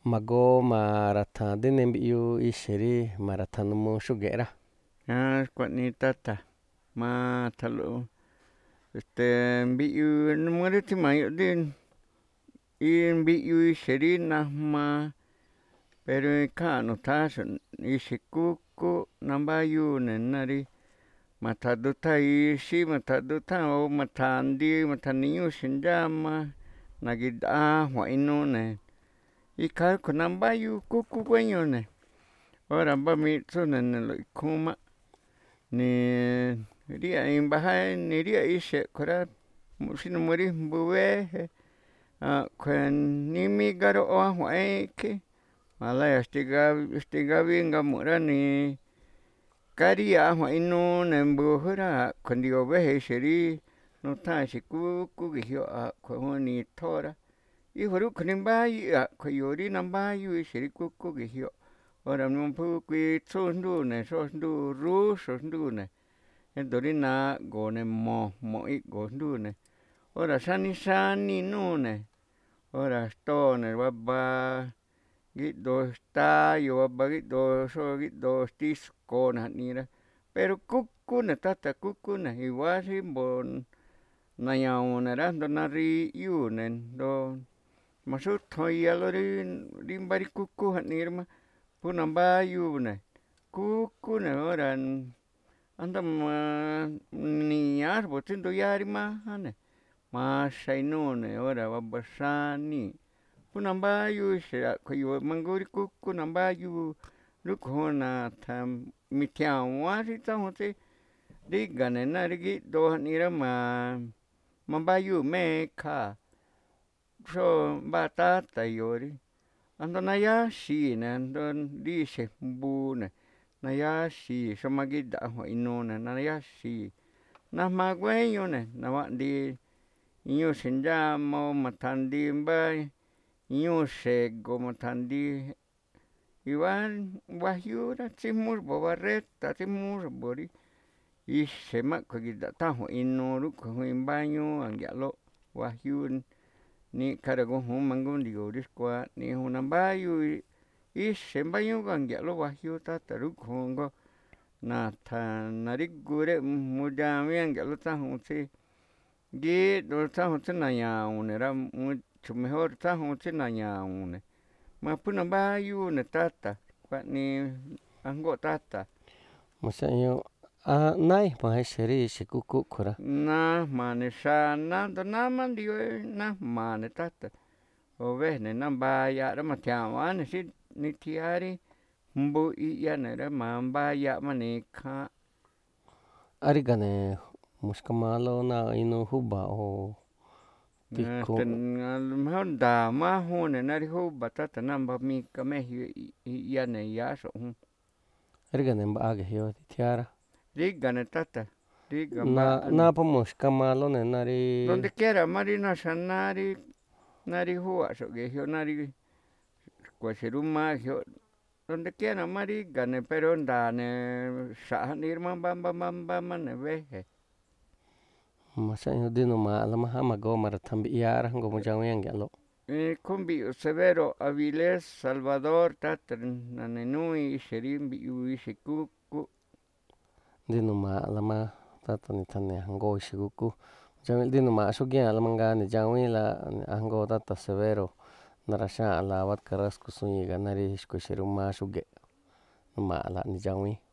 ma̱goo ma̱ra̱tha̱an rí nembiꞌyuu ixe̱ rí ma̱ra̱thaa̱n n uu xúge̱ꞌ rá. Xkuaꞌnii táta̱ ma̱tha̱nlo̱ꞌ mbiꞌyuu numuu rí tsíma̱ñuꞌ rí mbiꞌyuu ixe̱ rí najmaa pero ikháa̱nꞌ nu̱tha̱ánxo̱ꞌ ixe̱ kúkúꞌ nambáyúu ne̱ ná rí ma̱tha̱du tháan ixí ma̱tha̱du tháan o ma̱tha̱ndi̱ ma̱tha̱ni̱ ñúúꞌ xi̱ndxáma na̱gi̱da̱ꞌ ajua̱nꞌ inuu ne̱ ikhaa rúꞌkhue̱ nambáyúu kúkú guéño ne̱. Óra̱ mbá miꞌtsú ne̱ ne̱lo̱ꞌ ikhúún máꞌ ni̱ríya̱ꞌ i̱mba̱ jaꞌ ni̱ríya̱ꞌ ixe̱ a̱ꞌkhue̱n rá xí numuu rí jmbu wéje̱ a̱ꞌkhue̱n nimigaroꞌ ajua̱nꞌ ikhí ma̱laya̱ xti̱ga̱bingamu̱ꞌ rá karíya̱ꞌ ajua̱nꞌ inuu ne̱ mbu̱jú rá a̱ꞌkhue̱n ndi̱yo̱o̱ wéje̱ ixe̱ rí nutháa̱n ixe̱ kúkú ge̱jyoꞌ a̱ꞌkhue̱n juun ni̱thóo rá íjua̱ rúꞌkhue̱n a̱ꞌkhue̱n e̱yo̱o̱ rí nambáyúu ixe̱ rí kúkú ge̱jyoꞌ. Óra̱ phú kuitsúu xndúu ne̱ xóo xndúu rúxo̱ xndúu ne̱ édo̱ rí nago̱o̱ ne̱ mo̱jmo̱ꞌ iꞌgo̱o̱ xndúu ne̱. Óra̱ xáni xáni inúu ne̱ óra̱ xtóo ne̱ waba gíꞌdoo xtáyo̱ waba gíꞌdoo xóo gíꞌdoo xtískoo ne̱ jaꞌnii rá pero kúkú ne̱ táta̱ kúkú ne̱ i̱wáá xí mbo̱o̱ na̱ña̱wu̱u̱n ne̱ rá jndo nariꞌyúu̱ ne̱ jndo ma̱xúthon iyalóꞌ rí mbá rí kúkú jaꞌnii rá phú nambáyúu ne̱ kúkú ne̱. Óra̱ asndo ni̱ña̱á xa̱bu̱ tsí nduyáá rí máján ne̱ maxa inúu ne̱ óra̱ waba xáníi̱ phú nambáyúu ixe̱ a̱ꞌkhue̱n e̱yo̱o̱ mangúún rí kúkú nambáyúu rúꞌkhue̱n juun na̱tha̱n mi̱thia̱wa̱án xí tsájun tsí ríga̱ ne̱ ná rí gíꞌdoo jaꞌnii rá mambáyúu̱ má ekhaa̱ xóo mbáa táta̱ e̱yo̱o̱ rí asndo nayáxii̱ ne̱ asndo rí ixe̱ jmbu ne̱ nayáxii̱ xómá gíꞌda̱ꞌ ajua̱nꞌ inuu ne̱ nayáxii̱ najmaa guéño ne̱ nawaꞌdi̱ iñúu̱ xi̱ndxáma o ma̱tha̱ndi̱ mbá iñúu̱ xe̱go̱ ma̱tha̱ndi̱ i̱ꞌwá wajiúú rá tsíjmú xa̱bo̱ barreta tsíjmú xa̱bo̱ rí ixe̱ má a̱ꞌkhue̱n gi̱ꞌda̱ꞌ tháan ajua̱nꞌ inuu rúꞌkhue̱n juin imbáñúú a̱ngia̱ꞌlóꞌ wajiúú nikha ragujúún mangúún ndi̱yo̱o̱ rí xkuaꞌnii juun nambáyúu ixe̱ mbáñúú a̱ngia̱ꞌlóꞌ wajiúú táta̱ rúꞌkhue̱n juun jngó na̱tha̱n na̱rígu mudxawiin a̱ngia̱ꞌlóꞌ tsájun tsí gíꞌdoo tsájun tsí na̱ña̱wu̱u̱n ne̱ rá mucho mejor tsájun tsí na̱ña̱wu̱u̱n ne̱ phú nambáyúu ne̱ táta̱ xkuaꞌnii ajngóꞌ táta̱. Náá i̱jma̱ ixe̱ rí ixe̱ kúkú a̱ꞌkhue̱n rá. Najma̱a̱ ne̱ xanáá asndo náá má ndi̱yo̱o̱ nájma̱a̱ ne̱ táta̱ o béjne̱ ná mbayaaꞌ rá ma̱thia̱wa̱án ne̱ xí nithiáá rí jmbu iꞌya ne̱ rá ma̱mbáyaaꞌ má ne̱ ikháánꞌ. Ríga̱ ne̱ mu̱xkamaalóꞌ náa̱ꞌ inuu júba̱ o tikhu. A lo mejor nda̱a̱ má júun ne̱ ná rí júba̱ táta̱ ná mbá mika má e̱jyoꞌ iꞌya ne̱ iyááxo̱ꞌ jún. Ríga̱ ne̱ mbaꞌa ge̱jyoꞌ ithiáá rá. Ríga̱ ne̱ táta̱ ríga̱ Náá phú mu̱xkamaalóꞌ ne̱ ná rí donde quiera má rí ná xanáá rí ná rí júwa̱ꞌxo̱ꞌ ge̱jyoꞌ ná rí xkua̱ꞌxe̱ rúmaaꞌ ge̱jyoꞌ donde quiera má ríga̱ ne̱ pero nda̱a̱ ne̱ xa̱ꞌ jaꞌnii rá mbámbá má ne̱ béje̱. Ma̱xáꞌñuuꞌ rí nu̱ma̱a̱ꞌla máján ma̱goo ma̱ra̱tha̱n mbiꞌyáá rá jngó mu̱dxawiin a̱ngia̱ꞌlóꞌ. Ikhúún mbiꞌyu̱u̱ꞌ Severo Avilés Salvador táta̱ na̱ni̱núuín ixe̱ rí mbiꞌyuu ixe̱ kúkú. Rí nu̱ma̱a̱ꞌla má táta̱ nithane̱ ajngóo ixe̱ kúkú rí nu̱ma̱a̱ꞌ xúgiáanꞌla mangaa ni̱dxawiínla ajngóo táta̱ Severo naraxáa̱nꞌla Abad Carrasco xúñii̱ gana rí xkua̱ꞌxe̱ rúmáá xúge̱ꞌ nu̱ma̱a̱ꞌla ni̱dxawiín.